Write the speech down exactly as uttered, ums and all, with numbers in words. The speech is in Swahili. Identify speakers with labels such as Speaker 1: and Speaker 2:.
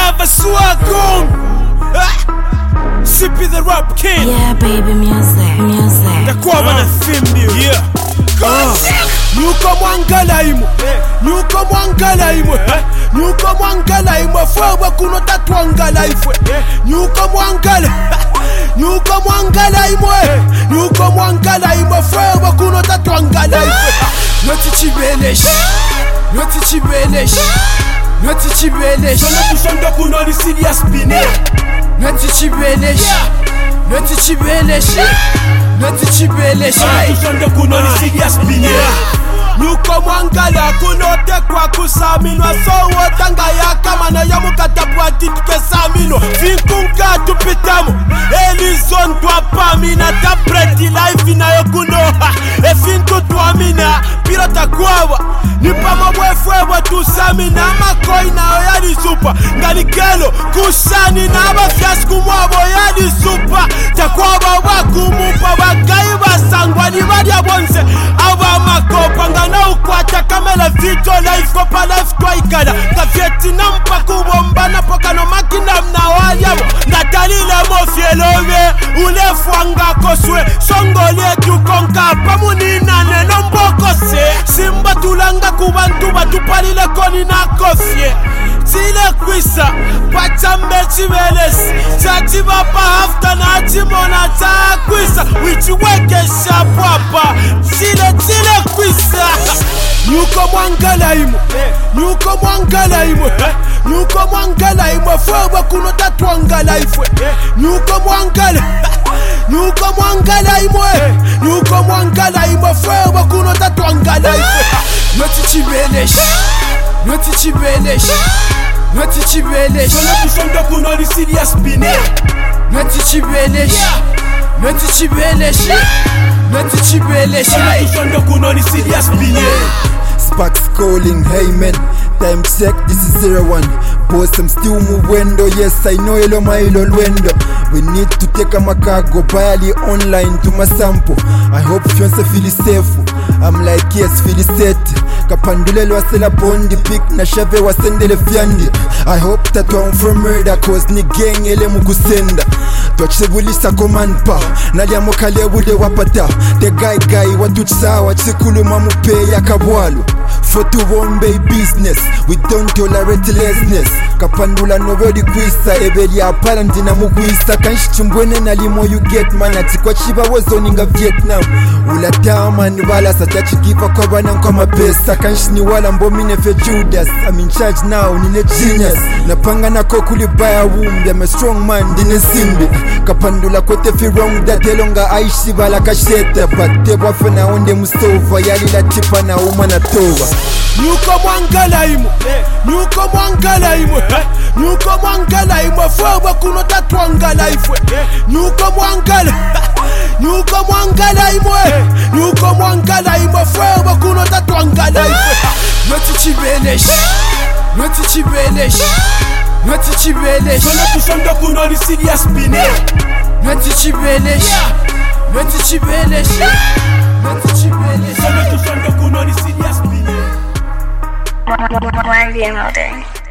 Speaker 1: Lava Swagong. Sippy the Rap King.
Speaker 2: Yeah, baby, music, music.
Speaker 1: The Kwabana Film. Yeah. Nyuko mwangala imo, nyuko mwangala imo, nyuko mwangala imo, fwa kuno tatwangala ifwe. Nyuko mwangala, nyuko mwangala imo, nyuko mwangala imo, fwa kuno tatwangala ifwe. Noti chibelesh, noti chibelesh, noti chibelesh. Sono kushondo kuno ni serious bine. Noti chibelesh, noti chibelesh, noti chibelesh. Sono kushondo kuno ni serious bine. Nyuko mwangala kunote kwa kusaminwa. So wotanga ya kama na ya mukatapwa tituke samino. Finkunga tupitamu Elizon tuwa pamina. Tapreti life inayo kunoha E fintu tuamina Pirata kwawa Nipa mabwefwewa tusamina Makoi na oyadi supa Ngalikelo kusani na abafiasku mwabo yadi supa Takwaba wakumupa Wakai basangwa ni wadia bonse Awa makopa Ngana ukwata kamela vito life kopa life kwa ikada Kafieti na mpaku bombana Poka no makina mna waliabo Natalile mofielowe Ulefwanga koswe Songole tukonka Pamunina neno mboko se Simba tulanga kubantu batupalile koni na kofye Tile kwisa Pachambe chimeles Chati bapa hafta na chimona ta kwisa Wichiweke shapwapa Tile tile kwisa Nyuko mwangala imo, nyuko mwangala imo, nyuko mwangala imo, fwa kuno tatwangala ifwe. Nyuko mwangala, nyuko mwangala imo, nyuko mwangala imo, fwa kuno tatwangala ifwe. Noti chibelesh, noti chibelesh, noti chibelesh. Sono kushondo kuno ni serious bine. Noti chibelesh, noti chibelesh, noti chibelesh. Sono kushondo kuno ni serious bine.
Speaker 3: Sparks calling, hey man, time check, this is zero one. Boss, I'm still movendo, yes, I know ilo mailo lwendo. We need to take a makago, bali online to my sample. I hope fiance feel safe. I'm like, yes, feel set. Kapandule wasela bondi pick na shave wasendele fyandi. I hope that one from murder cause ni gang ele mukusenda. Twachebulisa command pa Nalia mokale wude wapata The guy guy watuchsa wachikulu mamupe ya kabwalu For to one bay business We don't tolerate laziness Kapandula novedi kwisa Ebeli apala ndina mukwisa Kanshi chumbwene na limo you get man Ati kwa chiba wazoninga Vietnam Ula tama ni wala satachi giva kwa wana kwa mapesa Kanshi ni wala mbomine fe Judas I'm in charge now nine genius Napanga na kokuli baya wumbi I'm a strong man dine simbi Kapandula kote fi wrong that elonga aishi bala kasheta Bate wafena onde mustova Yali la tipa na uma na tova
Speaker 1: Nyuko mwangala imo, nyuko mwangala imo, nyuko mwangala imo, fwa kuno tatwangala ifwe. Nyuko mwangala, nyuko mwangala imo, nyuko mwangala imo, fwa kuno tatwangala ifwe. Noti chibelesh, noti chibelesh, noti chibelesh. Sono kushondo kuno ni serious bine. Noti chibelesh, noti chibelesh, noti chibelesh. Sono kushondo kuno ni serious bine.
Speaker 2: Why are you